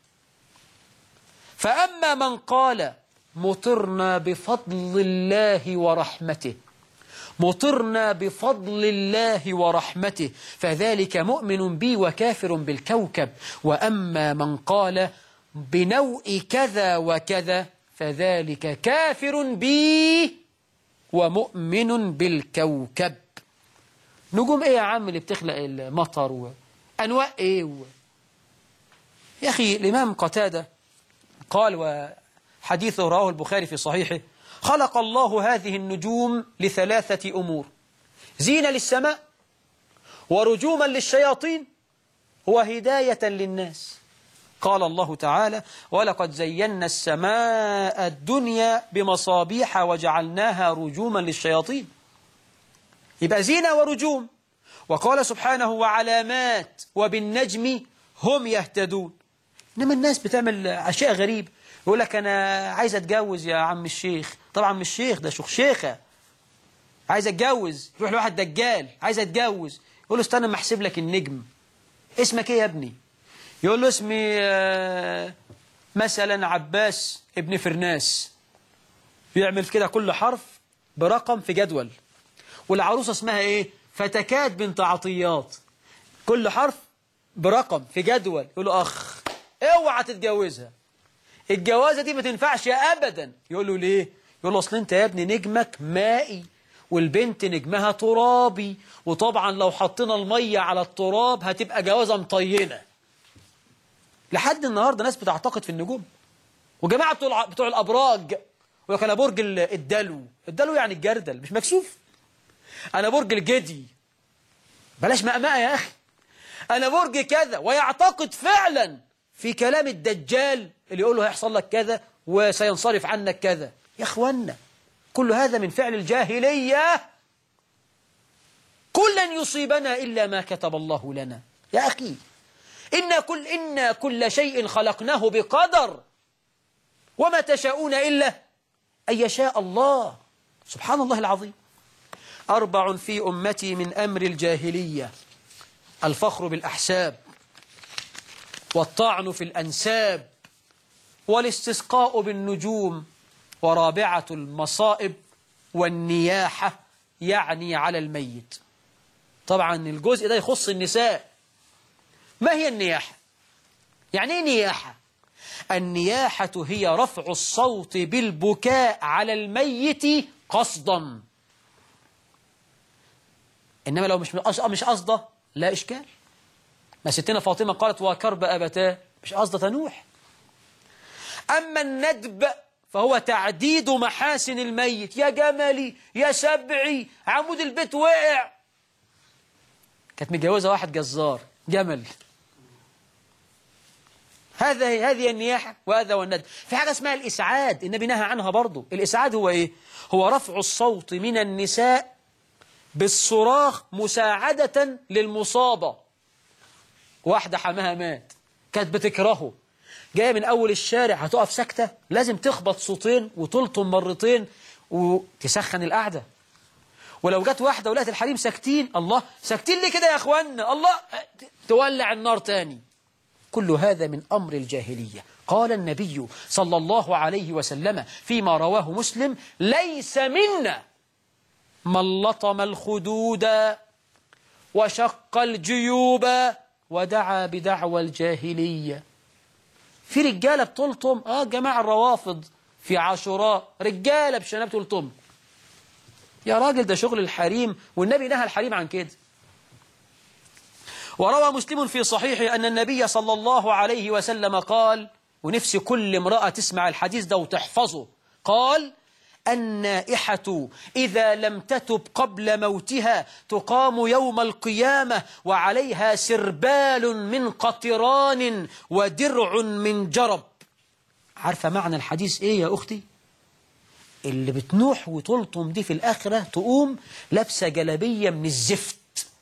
فأما من قال: مطرنا بفضل الله ورحمته، مطرنا بفضل الله ورحمته، فذلك مؤمن بي وكافر بالكوكب. وأما من قال: بنوء كذا وكذا، فذلك كافر بي ومؤمن بالكوكب. نجوم ايه يا عم اللي بتخلق المطر وأنواع ايه يا أخي الإمام قتادة قال، وحديثه رواه البخاري في صحيحه: خلق الله هذه النجوم لثلاثة أمور: زينة للسماء، ورجوما للشياطين، وهداية للناس. قال الله تعالى: ولقد زينا السماء الدنيا بمصابيح وجعلناها رجوما للشياطين. يبقى زينة ورجوم. وقال سبحانه: وعلامات وبالنجم هم يهتدون. إنما الناس بتعمل أشياء غريبة، يقول لك أنا عايز أتجوز يا عم الشيخ. طبعا مش شيخ، ده شيخة. عايز أتجوز، يروح لواحد دجال عايز أتجوز، يقول له استنى ما أحسب لك النجم. اسمك إيه يا ابني؟ يقول له اسمي مثلا عباس ابن فرناس. يعمل كده كل حرف برقم في جدول. والعروسة اسمها ايه؟ فتكات بنت عطيات. كل حرف برقم في جدول. يقول له أخ اوعى تتجوزها، الجوازة دي ما تنفعش أبدا. يقول له ليه؟ يقول له أصل أنت يا ابني نجمك مائي والبنت نجمها ترابي، وطبعا لو حطينا المية على التراب هتبقى جوازة مطينة. لحد النهاردة ناس بتعتقد في النجوم. وجماعة بتوع الأبراج يقول لك أنا برج الدلو. الدلو يعني الجردل، مش مكسوف. أنا برج الجدي، بلاش مأمأة يا أخي، أنا برج كذا. ويعتقد فعلا في كلام الدجال اللي يقول له هيحصل لك كذا وسينصرف عنك كذا. يا أخوانا كل هذا من فعل الجاهلية. كل لن يصيبنا إلا ما كتب الله لنا. يا أخي إن كل شيء خلقناه بقدر، وما تشاءون إلا أن يشاء الله. سبحان الله العظيم. 4 في أمتي من أمر الجاهلية: الفخر بالأحساب، والطعن في الأنساب، والاستسقاء بالنجوم، ورابعة المصائب والنياحة، يعني على الميت. طبعا الجزء ده يخص النساء. ما هي النياحة؟ يعني ايه نياحة؟ النياحة هي رفع الصوت بالبكاء على الميت قصدا. إنما لو مش قصده لا إشكال. ما ستنا فاطمة قالت: وكرب أبتاه، مش قصده تنوح. أما الندب فهو تعديد محاسن الميت. يا جملي، يا سبعي، عمود البيت وقع. كانت متجوزة واحد جزار جمل. هذه النياحة، وهذا هو الندب. في حاجة اسمها الإسعاد، النبي نهى عنها برضو. الإسعاد هو إيه؟ هو رفع الصوت من النساء بالصراخ مساعدة للمصابة. واحدة حماها مات، كانت بتكرهه، جاية من أول الشارع، هتقف ساكتة؟ لازم تخبط صوتين وتلطم مرتين وتسخن القعدة. ولو جت واحدة ولقت الحريم ساكتين، الله ساكتين ليه كده يا أخوانا؟ الله، تولع النار تاني. كل هذا من أمر الجاهلية. قال النبي صلى الله عليه وسلم فيما رواه مسلم: ليس منا من لطم الخدود وشق الجيوب ودعا بدعوى الجاهلية. في رجالة بتلطم، جماعة الروافض في عاشوراء رجالة بشناب تلطم. يا راجل ده شغل الحريم، والنبي نهى الحريم عن كده. وروى مسلم في صحيحه أن النبي صلى الله عليه وسلم قال، ونفسي كل امرأة تسمع الحديث ده وتحفظه: قال: النائحة إذا لم تتب قبل موتها تقام يوم القيامة وعليها سربال من قطران ودرع من جرب. عارفة معنى الحديث إيه يا أختي؟ اللي بتنوح وتلطم دي في الآخرة تقوم لابسة جلبية من الزفت،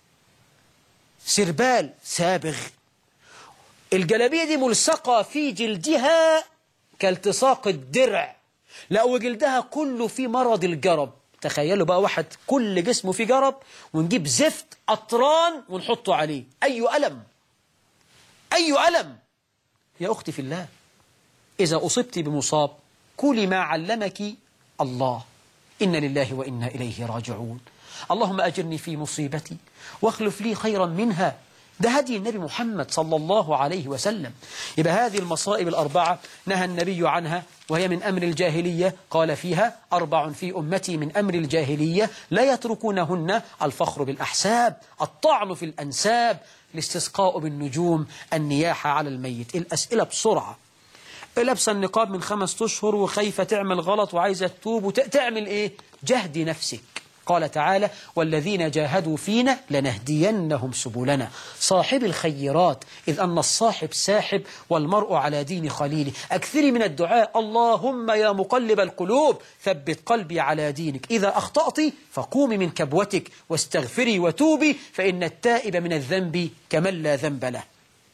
سربال سابغ، الجلبية دي ملصقة في جلدها كالتصاق الدرع، لا وجلدها كله في مرض الجرب. تخيلوا بقى واحد كل جسمه فيه جرب ونجيب زفت قطران ونحطه عليه. أي ألم، أي ألم يا أختي في الله. إذا أصبت بمصاب كلي ما علمك الله، إن لله وإنا إليه راجعون. اللهم أجرني في مصيبتي واخلف لي خيرا منها. ده هدي النبي محمد صلى الله عليه وسلم. يبقى هذه المصائب الأربعة نهى النبي عنها، وهي من أمر الجاهلية. قال فيها: 4 في أمتي من أمر الجاهلية لا يتركونهن: الفخر بالأحساب، الطعن في الأنساب، الاستسقاء بالنجوم، النياحة على الميت. الأسئلة بسرعة. لابسه النقاب من 5 أشهر وخايفة تعمل غلط وعايزة تتوب تعمل إيه؟ جهدي نفسك. قال تعالى: والذين جاهدوا فينا لنهدينهم سبلنا. صاحب الخيرات، إذ أن الصاحب ساحب والمرء على دين خليله. أكثري من الدعاء: اللهم يا مقلب القلوب ثبت قلبي على دينك. إذا أخطأت فقومي من كبوتك واستغفري وتوبي، فإن التائب من الذنب كمن لا ذنب له.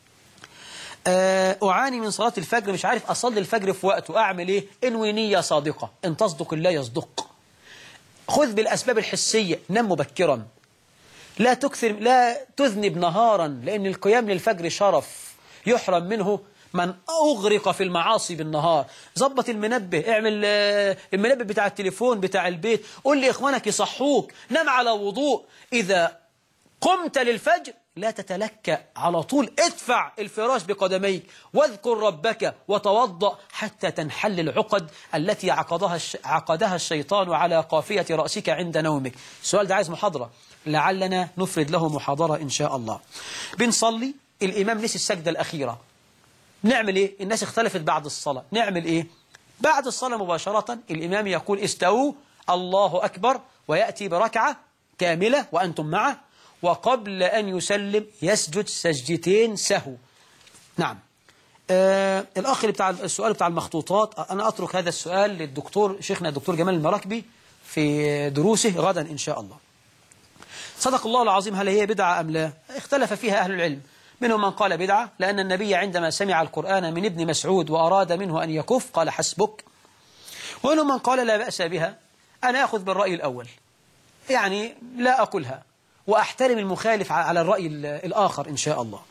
أعاني من صلاة الفجر، مش عارف أصلي الفجر في وقته، أعمل إيه؟ انوي نية صادقة، إن تصدق الله يصدق. خذ بالأسباب الحسية، نم مبكرا، لا تذنب نهارا، لأن القيام للفجر شرف يحرم منه من أغرق في المعاصي بالنهار. ظبط المنبه، اعمل المنبه بتاع التليفون بتاع البيت، قول لإخوانك يصحوك، نم على وضوء. إذا قمت للفجر لا تتلكأ، على طول ادفع الفراش بقدميك واذكر ربك وتوضأ حتى تنحل العقد التي عقدها الشيطان على قافية رأسك عند نومك. السؤال ده عايز محاضرة، لعلنا نفرد له محاضرة إن شاء الله. بنصلي، الإمام نسي السجدة الأخيرة، نعمل إيه؟ الناس اختلفت بعد الصلاة، نعمل إيه؟ بعد الصلاة مباشرة الإمام يقول: استووا، الله أكبر، ويأتي بركعة كاملة وأنتم معه، وقبل أن يسلم يسجد سجدتين سهو. نعم. الأخ اللي بتاع السؤال بتاع المخطوطات، أنا أترك هذا السؤال للدكتور شيخنا الدكتور جمال المراكبي في دروسه غدا إن شاء الله. صدق الله العظيم. هل هي بدعة أم لا؟ اختلف فيها أهل العلم، منهم من قال بدعة، لأن النبي عندما سمع القرآن من ابن مسعود وأراد منه أن يكف قال: حسبك. ومنهم من قال: لا بأس بها. أنا أخذ بالرأي الأول، يعني لا أقولها وأحترم المخالف على الرأي الآخر إن شاء الله.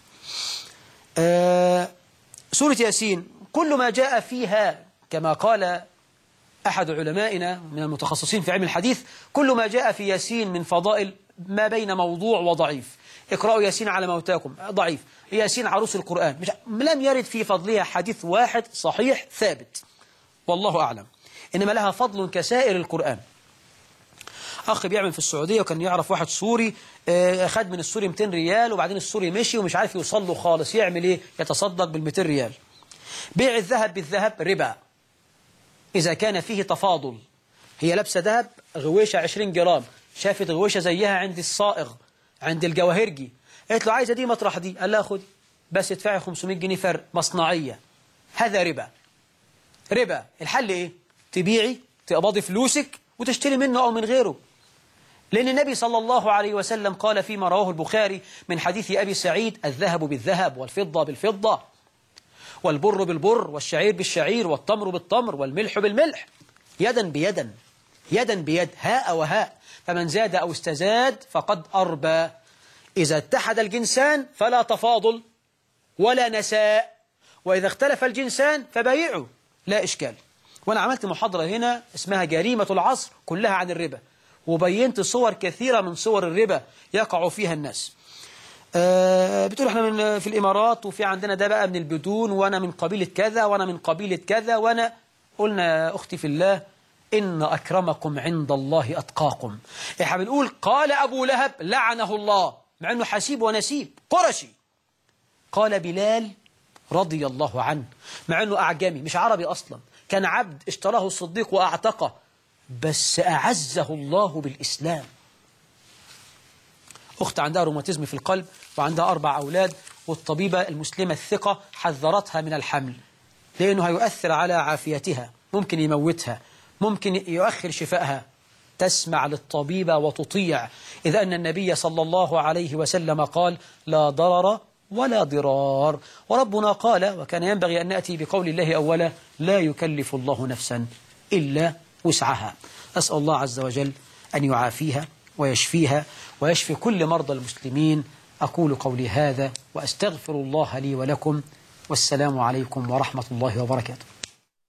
سورة ياسين كل ما جاء فيها كما قال أحد علمائنا من المتخصصين في علم الحديث، كل ما جاء في ياسين من فضائل ما بين موضوع وضعيف. اقرأوا ياسين على موتاكم، ضعيف. ياسين عروس القرآن، لم يرد في فضلها حديث واحد صحيح ثابت، والله أعلم، إنما لها فضل كسائر القرآن. أخ بيعمل في السعودية وكان يعرف واحد سوري، أخذ من السوري 200 ريال وبعدين السوري مشي ومش عارف يوصل له خالص، يعمل إيه؟ يتصدق بال200 ريال. بيع الذهب بالذهب ربا إذا كان فيه تفاضل. هي لابسة ذهب غويشة 20 جرام، شافت غويشة زيها عند الصائغ عند الجواهرجي، قالت له عايزة دي مطرح دي، قال لها خدي بس ادفعي 500 جنيه فرق مصنعية. هذا ربا. ربا. الحل إيه؟ تبيعي، تقبضي فلوسك وتشتري منه أو من غيره. لأن النبي صلى الله عليه وسلم قال فيما رواه البخاري من حديث أبي سعيد: الذهب بالذهب والفضة بالفضة والبر بالبر والشعير بالشعير والتمر بالتمر والملح بالملح، يدا بيدا، يدا بيد، هاء وهاء، فمن زاد أو استزاد فقد أربى. إذا اتحد الجنسان فلا تفاضل ولا نساء، وإذا اختلف الجنسان فبايعوا، لا إشكال. وأنا عملت محاضرة هنا اسمها جريمة العصر كلها عن الربا، وبينت صور كثيرة من صور الربا يقع فيها الناس. بتقول احنا في الإمارات وفي عندنا ده بقى من البدون، وأنا من قبيلة كذا وأنا من قبيلة كذا، وأنا قلنا يا أختي في الله: إن أكرمكم عند الله أتقاكم. احنا بنقول قال أبو لهب لعنه الله، مع أنه حسيب ونسيب قرشي. قال بلال رضي الله عنه، مع أنه أعجمي مش عربي أصلا، كان عبد اشتراه الصديق وأعتقه، بس أعزه الله بالإسلام. أخت عندها روماتيزم في القلب وعندها 4 أولاد، والطبيبة المسلمة الثقة حذرتها من الحمل لأنه هيؤثر على عافيتها، ممكن يموتها، ممكن يؤخر شفائها. تسمع للطبيبة وتطيع، إذ أن النبي صلى الله عليه وسلم قال: لا ضرر ولا ضرار. وربنا قال، وكان ينبغي أن نأتي بقول الله أولا: لا يكلف الله نفسا إلا وسعها. أسأل الله عز وجل أن يعافيها ويشفيها ويشفي كل مرضى المسلمين. أقول قولي هذا وأستغفر الله لي ولكم، والسلام عليكم ورحمة الله وبركاته.